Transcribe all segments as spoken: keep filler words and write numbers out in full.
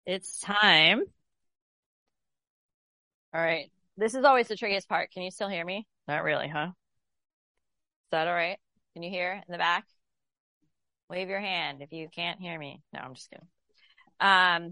It's time. All right. This is always the trickiest part. Can you still hear me? Not really, huh? Is that all right? Can you hear in the back? Wave your hand if you can't hear me. No, I'm just kidding. Um,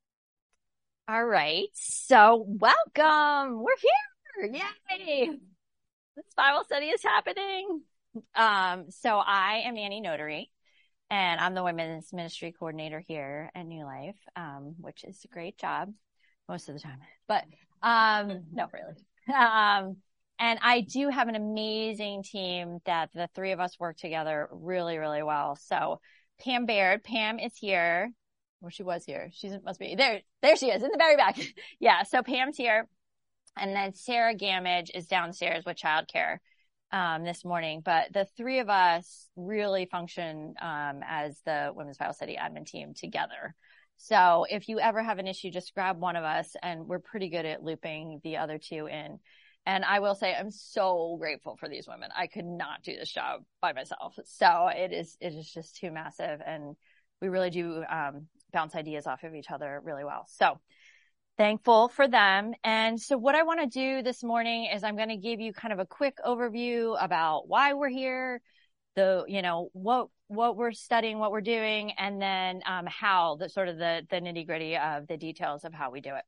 all right. So welcome. We're here. Yay. This Bible study is happening. Um, so I am Nanny Notary, and I'm the women's ministry coordinator here at New Life, um, which is a great job most of the time, but, um, no, really. Um, and I do have an amazing team that the three of us work together really, really well. So Pam Baird, Pam is here. Well, she was here. She must be there. There she is in the very back. Yeah. So Pam's here. And then Sarah Gamage is downstairs with childcare, um, this morning. But the three of us really function, um, as the Women's Bible Study admin team together. So if you ever have an issue, just grab one of us, and we're pretty good at looping the other two in. And I will say I'm so grateful for these women. I could not do this job by myself. So it is, it is just too massive. And we really do, um, bounce ideas off of each other really well. So thankful for them. And so what I want to do this morning is I'm going to give you kind of a quick overview about why we're here, the, you know, what, what we're studying, what we're doing, and then, um, how the sort of the, the nitty gritty of the details of how we do it.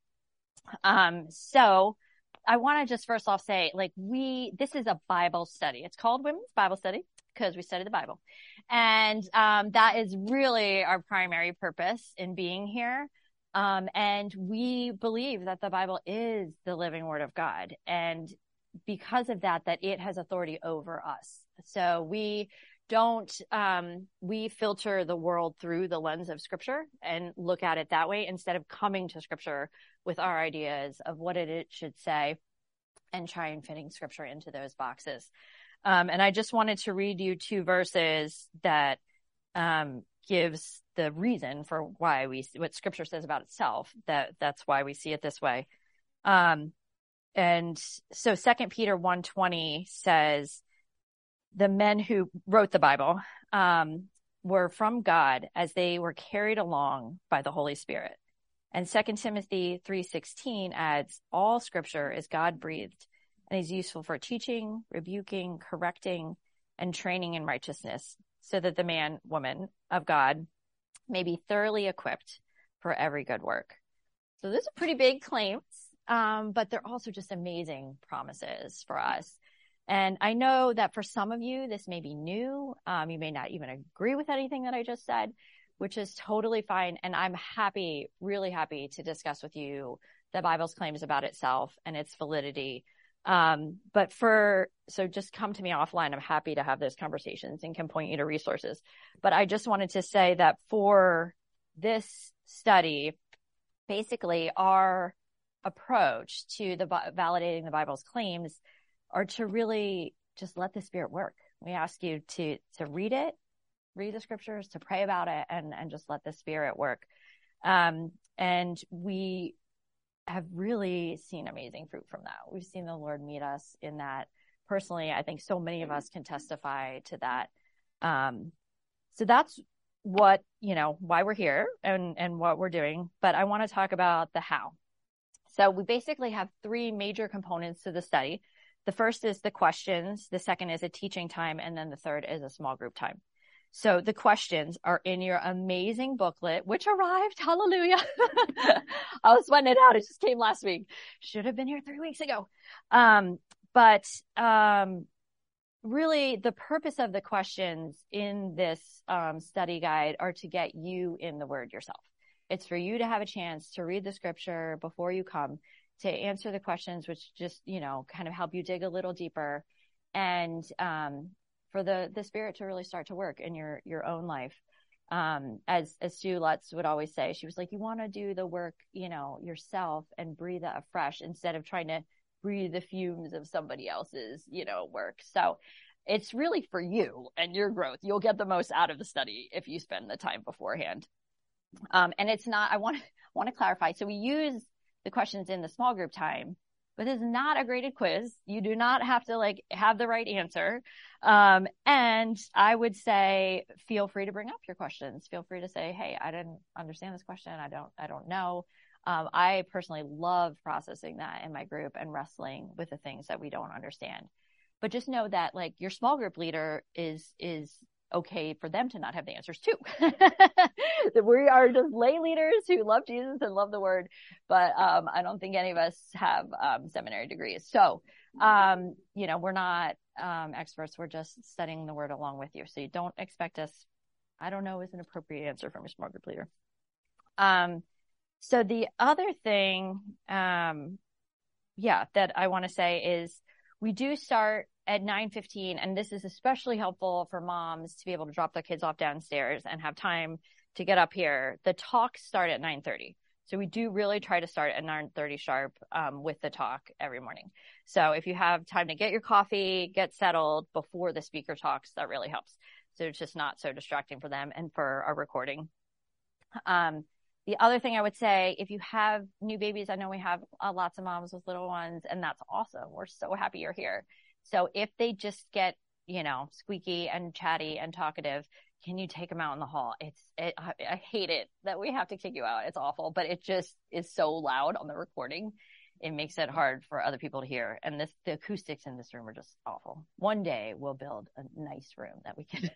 Um, so I want to just first off say, like, we, this is a Bible study. It's called Women's Bible Study because we study the Bible. And, um, that is really our primary purpose in being here. Um, and we believe that the Bible is the living word of God. And because of that, that it has authority over us. So we don't, um, we filter the world through the lens of scripture and look at it that way instead of coming to scripture with our ideas of what it, it should say and try and fitting scripture into those boxes. Um, and I just wanted to read you two verses that, um, gives the reason for why we, what scripture says about itself, that that's why we see it this way. Um, and so Second Peter one twenty says, the men who wrote the Bible, um, were from God as they were carried along by the Holy Spirit. And Second Timothy three sixteen adds, all scripture is God breathed and is useful for teaching, rebuking, correcting, and training in righteousness, so that the man, woman of God may be thoroughly equipped for every good work. So those are pretty big claims, um, but they're also just amazing promises for us. And I know that for some of you, this may be new. Um, you may not even agree with anything that I just said, which is totally fine. And I'm happy, really happy to discuss with you the Bible's claims about itself and its validity. Um, but for, so just come to me offline. I'm happy to have those conversations and can point you to resources. But I just wanted to say that for this study, basically our approach to the validating the Bible's claims are to really just let the Spirit work. We ask you to, to read it, read the scriptures, to pray about it, and, and just let the Spirit work. Um, and we have really seen amazing fruit from that. We've seen the Lord meet us in that. Personally, I think so many of us can testify to that. Um, so that's what, you know, why we're here and, and what we're doing. But I want to talk about the how. So we basically have three major components to the study. The first is the questions. The second is a teaching time. And then the third is a small group time. So the questions are in your amazing booklet, which arrived. Hallelujah. I was sweating it out. It just came last week. Should have been here three weeks ago. Um, but, um, really the purpose of the questions in this, um, study guide are to get you in the word yourself. It's for you to have a chance to read the scripture before you come, to answer the questions, which just, you know, kind of help you dig a little deeper, and, um, for the, the Spirit to really start to work in your, your own life. Um, as, as Sue Lutz would always say, she was like, you want to do the work, you know, yourself and breathe it afresh instead of trying to breathe the fumes of somebody else's, you know, work. So it's really for you and your growth. You'll get the most out of the study if you spend the time beforehand. Um, and it's not, I want to, want to clarify. So we use the questions in the small group time, but it's not a graded quiz. You do not have to like have the right answer. Um, and I would say, feel free to bring up your questions. Feel free to say, hey, I didn't understand this question. I don't, I don't know. Um, I personally love processing that in my group and wrestling with the things that we don't understand. But just know that like your small group leader is, is okay for them to not have the answers too. That we are just lay leaders who love Jesus and love the word. But, um, I don't think any of us have, um, seminary degrees. So, um, you know, we're not, um, experts. We're just studying the word along with you. So you don't expect us, I don't know, is an appropriate answer from a small group leader. Um, so the other thing, um, yeah, that I want to say is we do start at nine fifteen, and this is especially helpful for moms to be able to drop their kids off downstairs and have time to get up here. The talks start at nine thirty. So we do really try to start at nine thirty sharp, um, with the talk every morning. So if you have time to get your coffee, get settled before the speaker talks, that really helps. So it's just not so distracting for them and for our recording. Um, The other thing I would say, if you have new babies, I know we have uh, lots of moms with little ones, and that's awesome. We're so happy you're here. So if they just get, you know, squeaky and chatty and talkative, can you take them out in the hall? It's, it, I, I hate it that we have to kick you out. It's awful, but it just is so loud on the recording. It makes it hard for other people to hear. And this, the acoustics in this room are just awful. One day we'll build a nice room that we can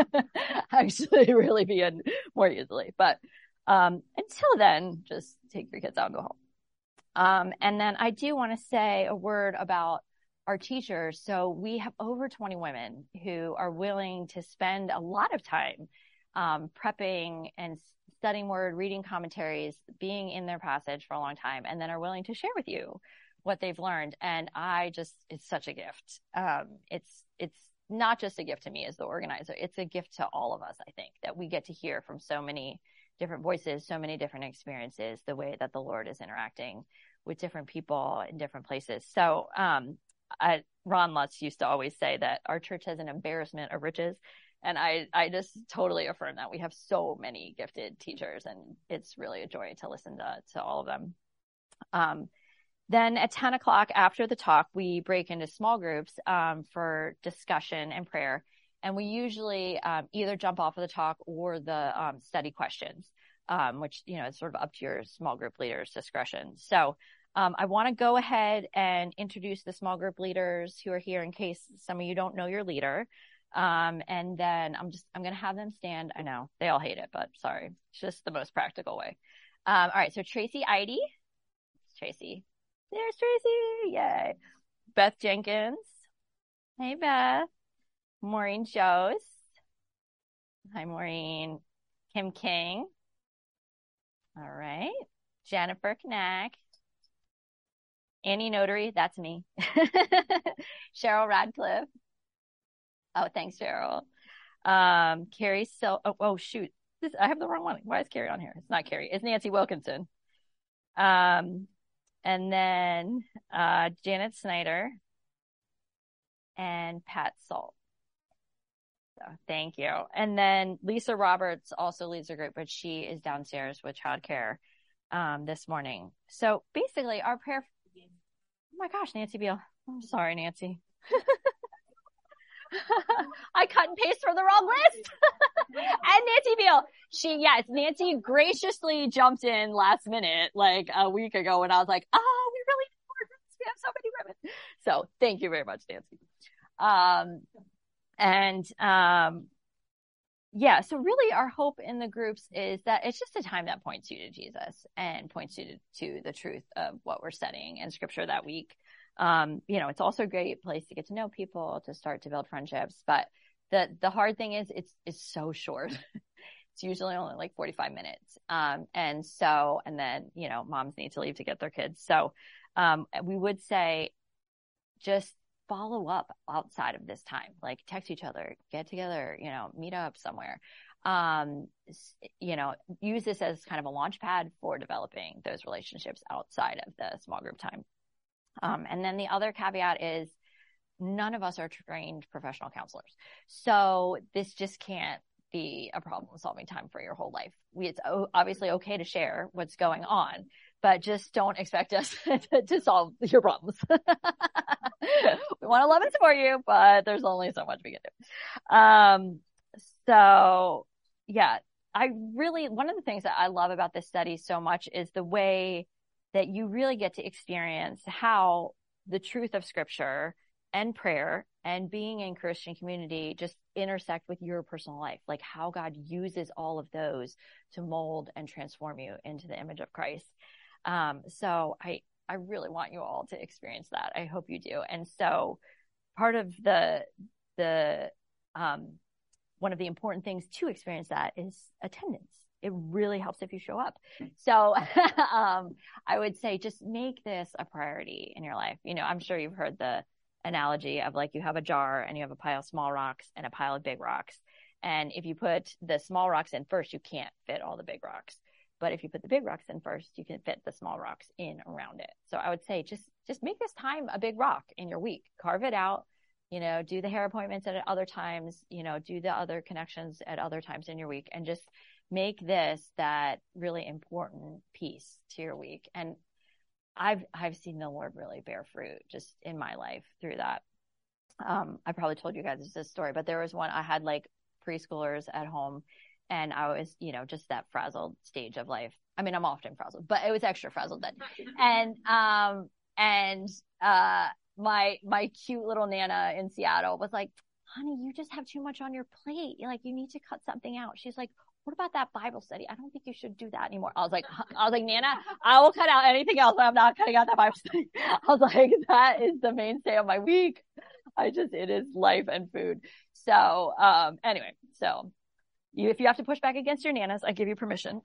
actually really be in more easily. But Um, until then, just take your kids out and go home. Um, and then I do want to say a word about our teachers. So we have over twenty women who are willing to spend a lot of time, um, prepping and studying word, reading commentaries, being in their passage for a long time, and then are willing to share with you what they've learned. And I just, it's such a gift. Um, it's, it's not just a gift to me as the organizer. It's a gift to all of us, I think, that we get to hear from so many different voices, so many different experiences, the way that the Lord is interacting with different people in different places. So, um, I, Ron Lutz used to always say that our church has an embarrassment of riches. And I, I just totally affirm that. We have so many gifted teachers, and it's really a joy to listen to, to all of them. Um, then at ten o'clock after the talk, we break into small groups, um, for discussion and prayer. And we usually um, either jump off of the talk or the um, study questions, um, which, you know, is sort of up to your small group leader's discretion. So um, I want to go ahead and introduce the small group leaders who are here in case some of you don't know your leader. Um, and then I'm just, I'm going to have them stand. I know they all hate it, but sorry. It's just the most practical way. Um, all right. So Tracy Eide. Tracy. There's Tracy. Yay. Beth Jenkins. Hey, Beth. Maureen Shows. Hi, Maureen. Kim King. All right. Jennifer Knack. Annie Notary. That's me. Cheryl Radcliffe. Oh, thanks, Cheryl. Um, Carrie Sil. Oh, oh, shoot. This, I have the wrong one. Why is Carrie on here? It's not Carrie. It's Nancy Wilkinson. Um, and then, uh, Janet Snyder and Pat Salt. So thank you. And then Lisa Roberts also leads a group, but she is downstairs with childcare, um, this morning. So basically our prayer, oh my gosh, Nancy Beal. I'm sorry, Nancy. I cut and paste from the wrong list. And Nancy Beal, she, yes, Nancy graciously jumped in last minute, like a week ago, when I was like, oh, we really need more groups. We have so many women. So thank you very much, Nancy. Um, And, um, yeah, so really our hope in the groups is that it's just a time that points you to Jesus and points you to, to the truth of what we're studying in scripture that week. Um, you know, it's also a great place to get to know people, to start to build friendships. But the, the hard thing is it's, it's so short. It's usually only like forty-five minutes. Um, and so, and then, you know, moms need to leave to get their kids. So, um, we would say just follow up outside of this time, like text each other, get together, you know, meet up somewhere. Um, you know, use this as kind of a launch pad for developing those relationships outside of the small group time. Um, and then the other caveat is none of us are trained professional counselors. So this just can't be a problem solving time for your whole life. we, it's obviously okay to share what's going on, but just don't expect us to, to solve your problems. We want to love and support you, but there's only so much we can do. Um, so yeah, I really, one of the things that I love about this study so much is the way that you really get to experience how the truth of scripture and prayer and being in Christian community just intersect with your personal life, like how God uses all of those to mold and transform you into the image of Christ. Um, so I, I really want you all to experience that. I hope you do. And so part of the, the, um, one of the important things to experience that is attendance. It really helps if you show up. So, um, I would say just make this a priority in your life. You know, I'm sure you've heard the analogy of like you have a jar and you have a pile of small rocks and a pile of big rocks. And if you put the small rocks in first, you can't fit all the big rocks. But if you put the big rocks in first, you can fit the small rocks in around it. So I would say just, just make this time a big rock in your week. Carve it out, you know, do the hair appointments at other times, you know, do the other connections at other times in your week, and just make this that really important piece to your week. And I've, I've seen the Lord really bear fruit just in my life through that. Um, I probably told you guys this story, but there was one, I had like preschoolers at home, and I was, you know, just that frazzled stage of life. I mean, I'm often frazzled, but it was extra frazzled then. And, um, and, uh, my, my cute little Nana in Seattle was like, honey, you just have too much on your plate. You're like, you need to cut something out. She's like, what about that Bible study? I don't think you should do that anymore. I was like, I was like, Nana, I will cut out anything else, but I'm not cutting out that Bible study. I was like, that is the mainstay of my week. I just, it is life and food. So, um, anyway, so you, if you have to push back against your Nanas, I give you permission.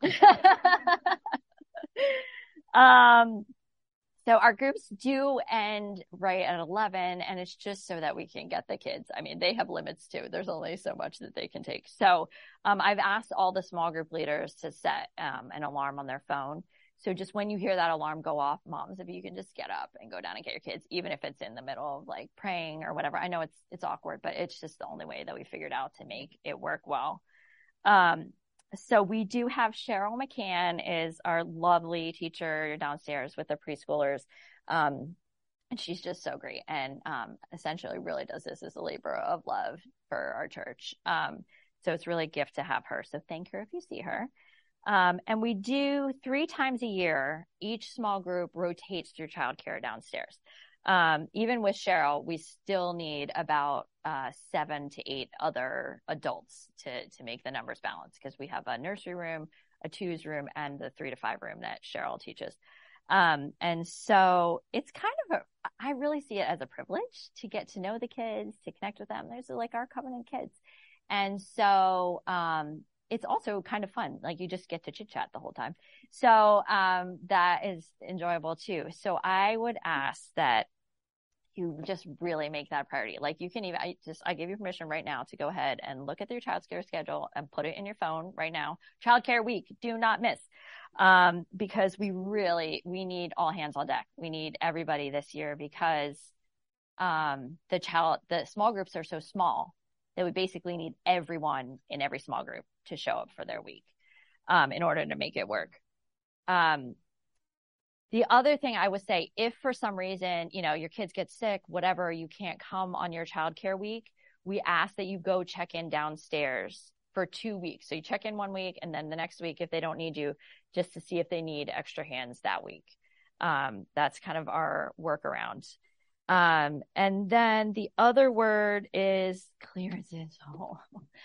um, So our groups do end right at eleven, and it's just so that we can get the kids. I mean, they have limits too. There's only so much that they can take. So um, I've asked all the small group leaders to set um, an alarm on their phone. So just when you hear that alarm go off, moms, if you can just get up and go down and get your kids, even if it's in the middle of like praying or whatever. I know it's it's awkward, but it's just the only way that we figured out to make it work well. Um, So we do have Cheryl McCann is our lovely teacher downstairs with the preschoolers. Um, and she's just so great. And, um, essentially really does this as a labor of love for our church. Um, so it's really a gift to have her. So thank her if you see her. Um, and we do three times a year, each small group rotates through childcare downstairs. Um, even with Cheryl, we still need about, uh, seven to eight other adults to, to make the numbers balance, because we have a nursery room, a twos room, and the three to five room that Cheryl teaches. Um, and so it's kind of a, I really see it as a privilege to get to know the kids, to connect with them. There's like our covenant kids. And so, um, it's also kind of fun. Like you just get to chit chat the whole time. So, um, that is enjoyable too. So I would ask that you just really make that a priority. Like you can even, I just, I give you permission right now to go ahead and look at your childcare schedule and put it in your phone right now. Childcare week, do not miss. Um, because we really, we need all hands on deck. We need everybody this year because, um, the child, the small groups are so small that we basically need everyone in every small group to show up for their week, um, in order to make it work. Um, The other thing I would say, if for some reason, you know, your kids get sick, whatever, you can't come on your childcare week, we ask that you go check in downstairs for two weeks. So you check in one week, and then the next week, if they don't need you, just to see if they need extra hands that week. Um, that's kind of our workaround. Um, and then the other word is clearances. Oh.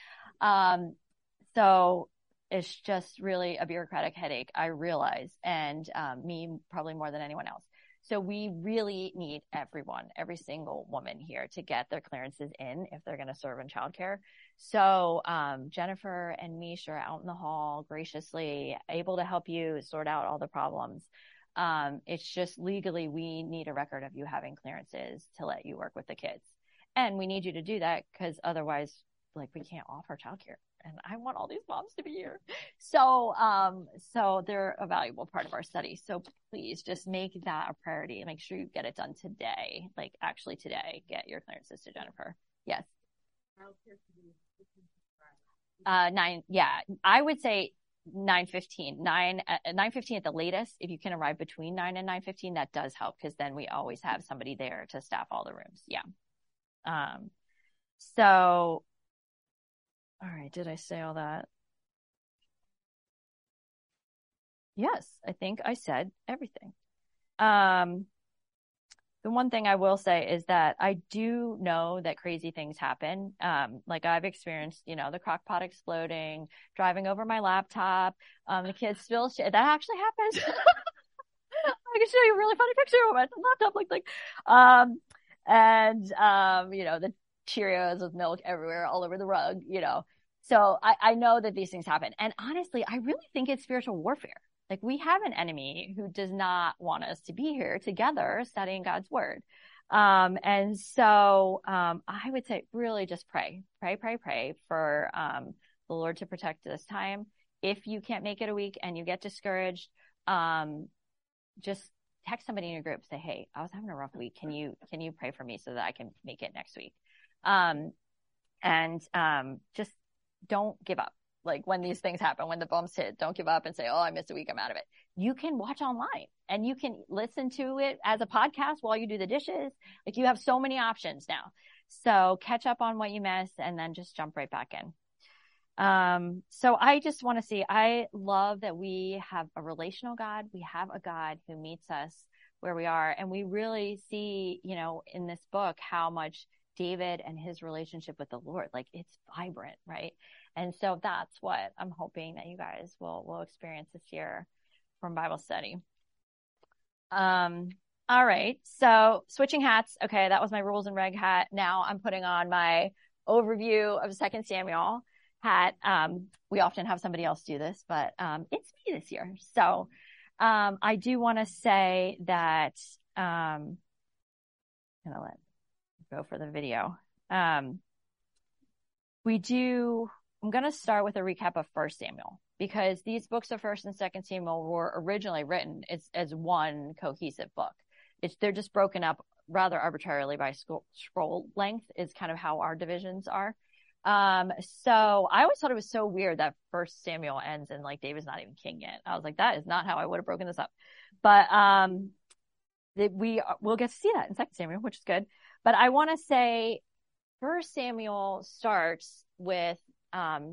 um, so it's just really a bureaucratic headache, I realize, and um, me probably more than anyone else. So we really need everyone, every single woman here to get their clearances in if they're going to serve in childcare. So um, Jennifer and Mish are out in the hall graciously able to help you sort out all the problems. Um, it's just legally we need a record of you having clearances to let you work with the kids. And we need you to do that because otherwise, like, we can't offer childcare. And I want all these moms to be here. So, um, so they're a valuable part of our study. So please just make that a priority. Make sure you get it done today. Like actually today, get your clearances to Jennifer. Yes. Uh, nine. Yeah. I would say nine fifteen, nine, uh, nine fifteen at the latest. If you can arrive between nine and nine fifteen, that does help because then we always have somebody there to staff all the rooms. Yeah. Um, so, all right. Did I say all that? Yes, I think I said everything. Um, the one thing I will say is that I do know that crazy things happen. Um, like I've experienced, you know, the crock pot exploding, driving over my laptop, um, the kids spill shit. That actually happens. I can show you a really funny picture of what my laptop looked like. Um, and, um, you know, the Cheerios with milk everywhere, all over the rug, you know. So I, I know that these things happen. And honestly, I really think it's spiritual warfare. Like we have an enemy who does not want us to be here together studying God's word. Um, and so, um, I would say really just pray, pray, pray, pray for, um, the Lord to protect this time. If you can't make it a week and you get discouraged, um, just text somebody in your group, say, hey, I was having a rough week. Can you, can you pray for me so that I can make it next week? Um, and, um, just don't give up. Like when these things happen, when the bumps hit, don't give up and say, oh, I missed a week, I'm out of it. You can watch online and you can listen to it as a podcast while you do the dishes. Like you have so many options now. So catch up on what you missed and then just jump right back in. Um, so I just want to see, I love that we have a relational God. We have a God who meets us where we are. And we really see, you know, in this book, how much David and his relationship with the Lord, like it's vibrant, right? And so that's what I'm hoping that you guys will, will experience this year from Bible study. Um, all right. So switching hats. Okay. That was my rules and reg hat. Now I'm putting on my overview of Second Samuel hat. Um, we often have somebody else do this, but, um, it's me this year. So, um, I do want to say that, um, I'm gonna let go for the video. Um, we do, I'm going to start with a recap of First Samuel because these books of First and Second Samuel were originally written as, as one cohesive book. It's, they're just broken up rather arbitrarily by scroll, scroll length is kind of how our divisions are. Um, so I always thought it was so weird that First Samuel ends and like David's not even king yet. I was like, that is not how I would have broken this up. But, um, that we will get to see that in Second Samuel, which is good. But I want to say First Samuel starts with, um,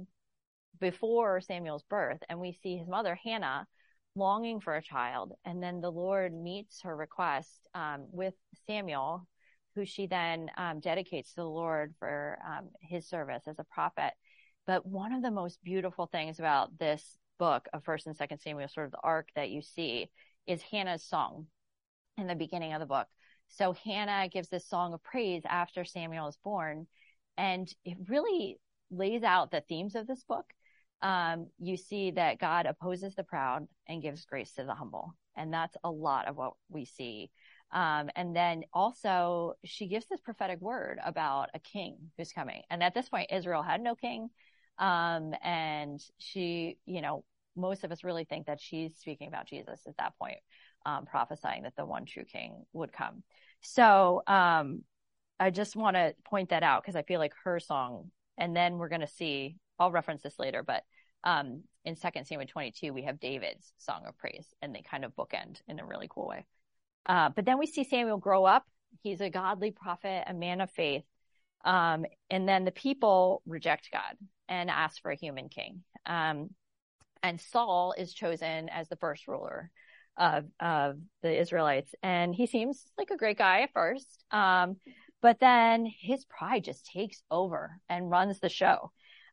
before Samuel's birth, and we see his mother, Hannah, longing for a child. And then the Lord meets her request, um, with Samuel, who she then, um, dedicates to the Lord for, um, his service as a prophet. But one of the most beautiful things about this book of First and Second Samuel, sort of the arc that you see, is Hannah's song in the beginning of the book. So Hannah gives this song of praise after Samuel is born, and it really lays out the themes of this book. Um, you see that God opposes the proud and gives grace to the humble. And that's a lot of what we see. Um, and then also she gives this prophetic word about a king who's coming. And at this point, Israel had no king. Um, and she, you know, most of us really think that she's speaking about Jesus at that point, um, prophesying that the one true king would come. So, um, I just want to point that out because I feel like her song, and then we're going to see, I'll reference this later, but, um, in Second Samuel twenty-two, we have David's song of praise, and they kind of bookend in a really cool way. Uh, but then we see Samuel grow up. He's a godly prophet, a man of faith. Um, and then the people reject God and ask for a human king. Um, and Saul is chosen as the first ruler of, of the Israelites. And he seems like a great guy at first. Um, but then his pride just takes over and runs the show.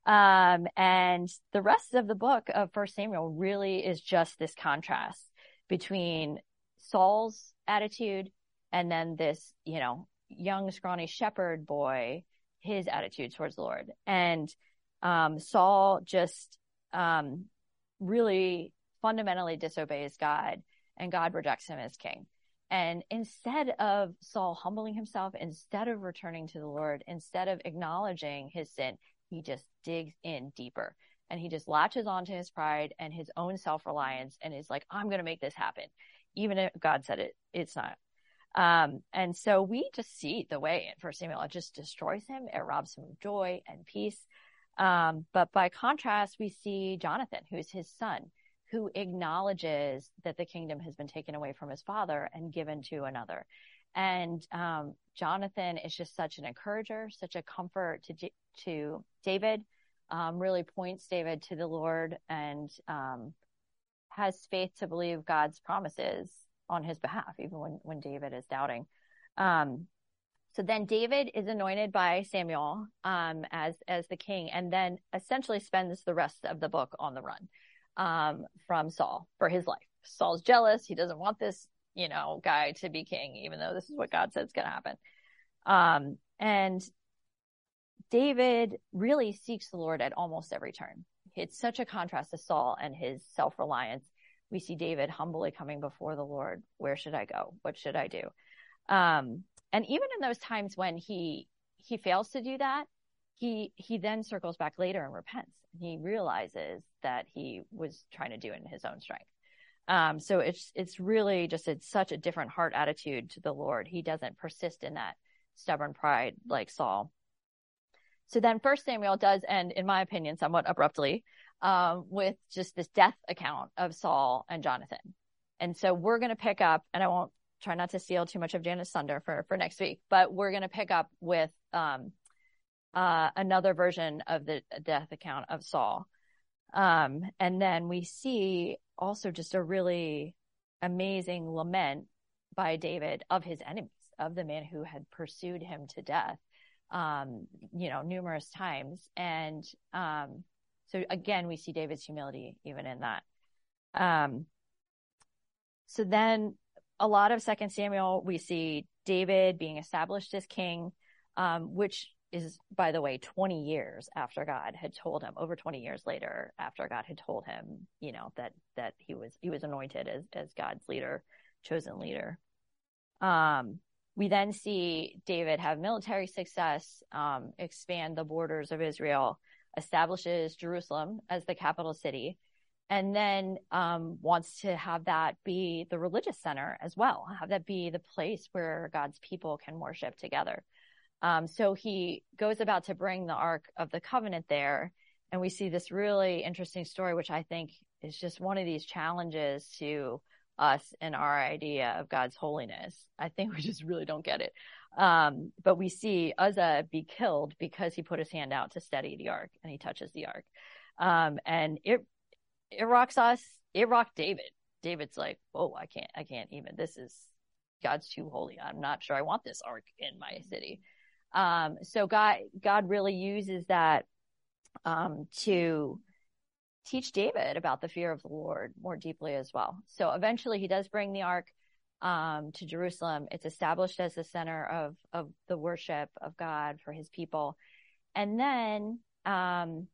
Um, and the rest of the book of First Samuel really is just this contrast between Saul's attitude and then this, you know, young, scrawny shepherd boy, his attitude towards the Lord. And, um, Saul just, um, really fundamentally disobeys God, and God rejects him as king. And instead of Saul humbling himself, instead of returning to the Lord, instead of acknowledging his sin, he just digs in deeper, and he just latches onto his pride and his own self-reliance and is like, I'm going to make this happen. Even if God said it, it's not. Um, and so we just see the way in First Samuel, it just destroys him. It robs him of joy and peace. Um, but by contrast, we see Jonathan, who's his son, who acknowledges that the kingdom has been taken away from his father and given to another. And um, Jonathan is just such an encourager, such a comfort to to David, um, really points David to the Lord and um, has faith to believe God's promises on his behalf, even when, when David is doubting. Um, so then David is anointed by Samuel um, as as the king, and then essentially spends the rest of the book on the run um, from Saul for his life. Saul's jealous. He doesn't want this, you know, guy to be king, even though this is what God said is going to happen. Um, and David really seeks the Lord at almost every turn. It's such a contrast to Saul and his self-reliance. We see David humbly coming before the Lord. Where should I go? What should I do? Um, and even in those times when he he fails to do that, he he then circles back later and repents. He realizes that he was trying to do it in his own strength. Um, so it's it's really just it's such a different heart attitude to the Lord. He doesn't persist in that stubborn pride like Saul. So then First Samuel does end, in my opinion, somewhat abruptly, um, with just this death account of Saul and Jonathan. And so we're going to pick up, and I won't try not to steal too much of Janice' thunder for, for next week, but we're going to pick up with um, uh, another version of the death account of Saul. Um, and then we see also just a really amazing lament by David of his enemies, of the man who had pursued him to death. Um, you know, numerous times. And, um, so again, we see David's humility even in that. Um, so then a lot of Second Samuel, we see David being established as king, um, which is, by the way, twenty years after God had told him, over twenty years later, after God had told him, you know, that, that he was, he was anointed as, as God's leader, chosen leader. Um, We then see David have military success, um, expand the borders of Israel, establishes Jerusalem as the capital city, and then um, wants to have that be the religious center as well, have that be the place where God's people can worship together. Um, so he goes about to bring the Ark of the Covenant there, and we see this really interesting story, which I think is just one of these challenges to us and our idea of God's holiness. I think we just really don't get it. Um, but we see Uzzah be killed because he put his hand out to steady the ark, and he touches the ark. Um, and it, it rocks us. It rocked David. David's like, whoa, I can't, I can't even, this is, God's too holy. I'm not sure I want this ark in my city. Um, so God, God really uses that, um, to teach David about the fear of the Lord more deeply as well. So eventually he does bring the ark um, to Jerusalem. It's established as the center of, of the worship of God for his people. And then um,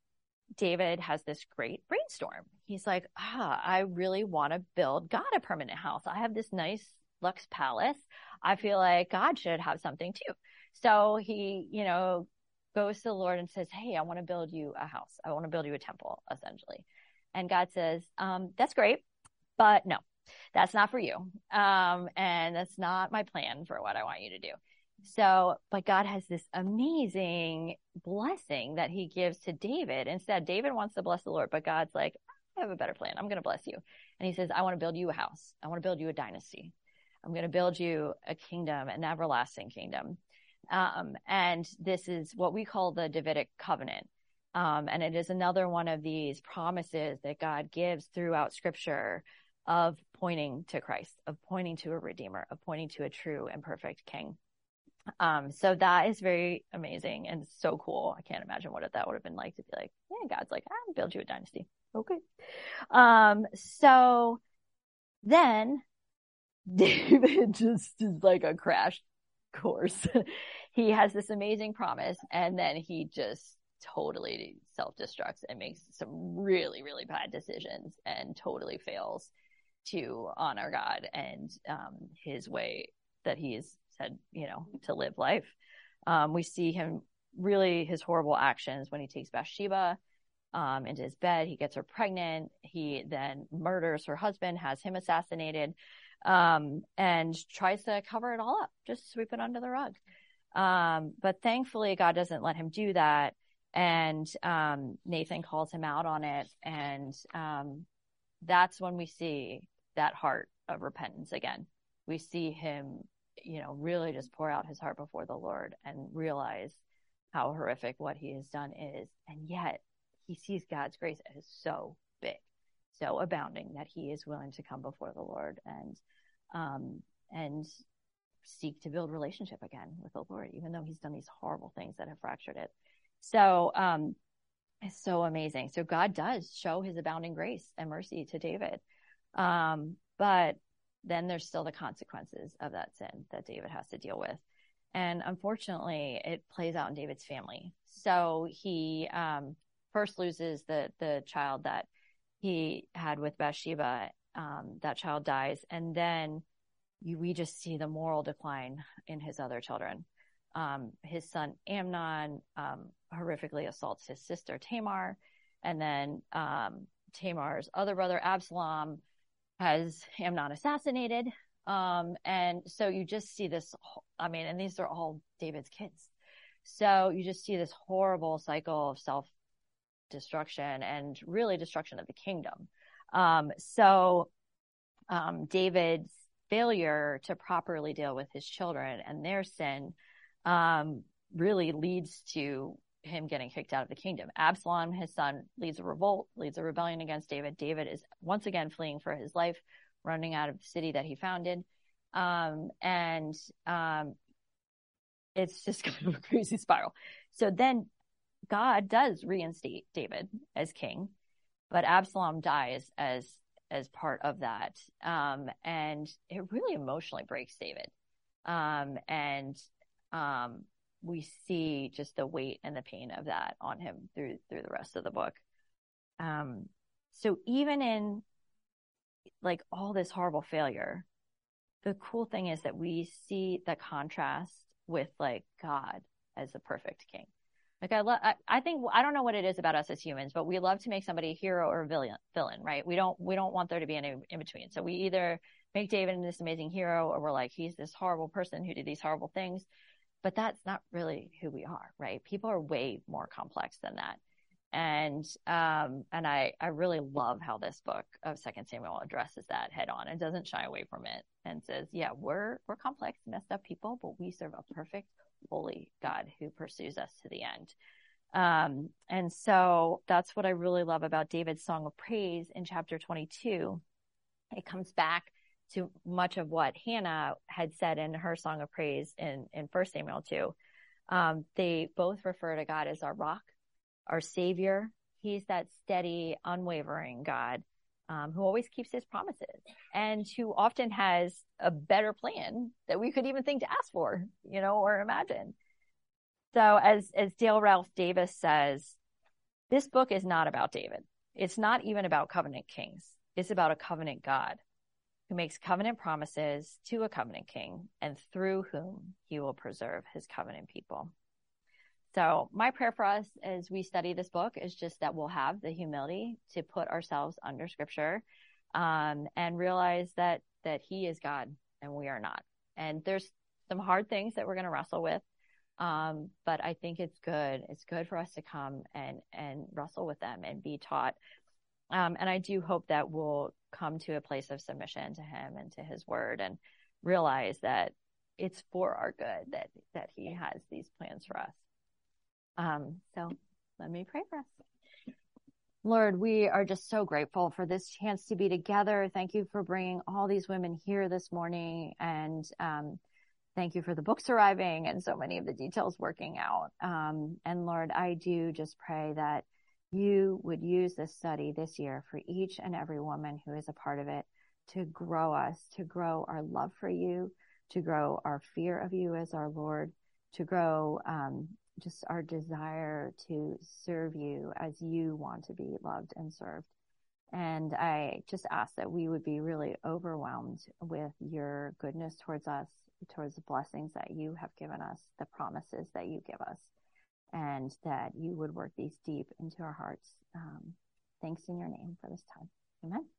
David has this great brainstorm. He's like, ah, I really want to build God a permanent house. I have this nice luxe palace. I feel like God should have something too. So he, you know, goes to the Lord and says, hey, I want to build you a house. I want to build you a temple, essentially. And God says, um, that's great, but no, that's not for you. Um, and that's not my plan for what I want you to do. So, but God has this amazing blessing that he gives to David. Instead, David wants to bless the Lord, but God's like, I have a better plan. I'm going to bless you. And he says, I want to build you a house. I want to build you a dynasty. I'm going to build you a kingdom, an everlasting kingdom. Um, and this is what we call the Davidic covenant. Um, and it is another one of these promises that God gives throughout scripture of pointing to Christ, of pointing to a redeemer, of pointing to a true and perfect king. Um, so that is very amazing and so cool. I can't imagine what that would have been like to be like, yeah, God's like, I'll build you a dynasty. Okay. Um, so then David just is like a crash course. He has this amazing promise, and then he just totally self-destructs and makes some really, really bad decisions and totally fails to honor God and um, his way that he has said, you know, to live life. Um, we see him really, his horrible actions when he takes Bathsheba um, into his bed. He gets her pregnant. He then murders her husband, has him assassinated, um, and tries to cover it all up, just sweep it under the rug. Um, but thankfully God doesn't let him do that. And um, Nathan calls him out on it. And um, that's when we see that heart of repentance again. We see him, you know, really just pour out his heart before the Lord and realize how horrific what he has done is. And yet he sees God's grace as so big, so abounding, that he is willing to come before the Lord and um, and seek to build relationship again with the Lord, even though he's done these horrible things that have fractured it. So um, it's so amazing. So God does show his abounding grace and mercy to David. Um, but then there's still the consequences of that sin that David has to deal with. And unfortunately, it plays out in David's family. So he um, first loses the the child that he had with Bathsheba. Um, that child dies. And then you, we just see the moral decline in his other children. Um, his son Amnon um, horrifically assaults his sister Tamar. And then um, Tamar's other brother Absalom has Amnon assassinated. Um, and so you just see this, I mean, and these are all David's kids. So you just see this horrible cycle of self-destruction and really destruction of the kingdom. Um, so um, David's failure to properly deal with his children and their sin um, really leads to him getting kicked out of the kingdom. Absalom, his son, leads a revolt, leads a rebellion against David. David is once again fleeing for his life, running out of the city that he founded. Um, and um, it's just kind of a crazy spiral. So then God does reinstate David as king, but Absalom dies as as part of that. Um, and it really emotionally breaks David. Um, and um, we see just the weight and the pain of that on him through through the rest of the book. Um, so even in like all this horrible failure, the cool thing is that we see the contrast with like God as the perfect king. Like I love, I, I think, I don't know what it is about us as humans, but we love to make somebody a hero or a villain, villain, right? We don't, we don't want there to be any in between. So we either make David this amazing hero or we're like, he's this horrible person who did these horrible things. But that's not really who we are, right? People are way more complex than that. And, um, and I, I really love how this book of Second Samuel addresses that head on and doesn't shy away from it and says, yeah, we're, we're complex, messed up people, but we serve a perfect, holy God who pursues us to the end. Um, and so that's what I really love about David's Song of Praise in chapter twenty-two. It comes back to much of what Hannah had said in her Song of Praise in, in First Samuel two. Um, they both refer to God as our rock, our savior. He's that steady, unwavering God um, who always keeps his promises and who often has a better plan that we could even think to ask for, you know, or imagine. So as, as Dale Ralph Davis says, this book is not about David. It's not even about covenant kings. It's about a covenant God who makes covenant promises to a covenant king and through whom he will preserve his covenant people. So my prayer for us as we study this book is just that we'll have the humility to put ourselves under scripture um, and realize that that he is God and we are not. And there's some hard things that we're going to wrestle with. Um, but I think it's good. It's good for us to come and, and wrestle with them and be taught. Um, and I do hope that we'll come to a place of submission to him and to his word and realize that it's for our good that, that he has these plans for us. Um, so let me pray for us. Lord, we are just so grateful for this chance to be together. Thank you for bringing all these women here this morning. And, um, thank you for the books arriving and so many of the details working out. Um, and Lord, I do just pray that you would use this study this year for each and every woman who is a part of it to grow us, to grow our love for you, to grow our fear of you as our Lord, to grow, um, just our desire to serve you as you want to be loved and served. And I just ask that we would be really overwhelmed with your goodness towards us, towards the blessings that you have given us, the promises that you give us, and that you would work these deep into our hearts. Um, thanks in your name for this time. Amen.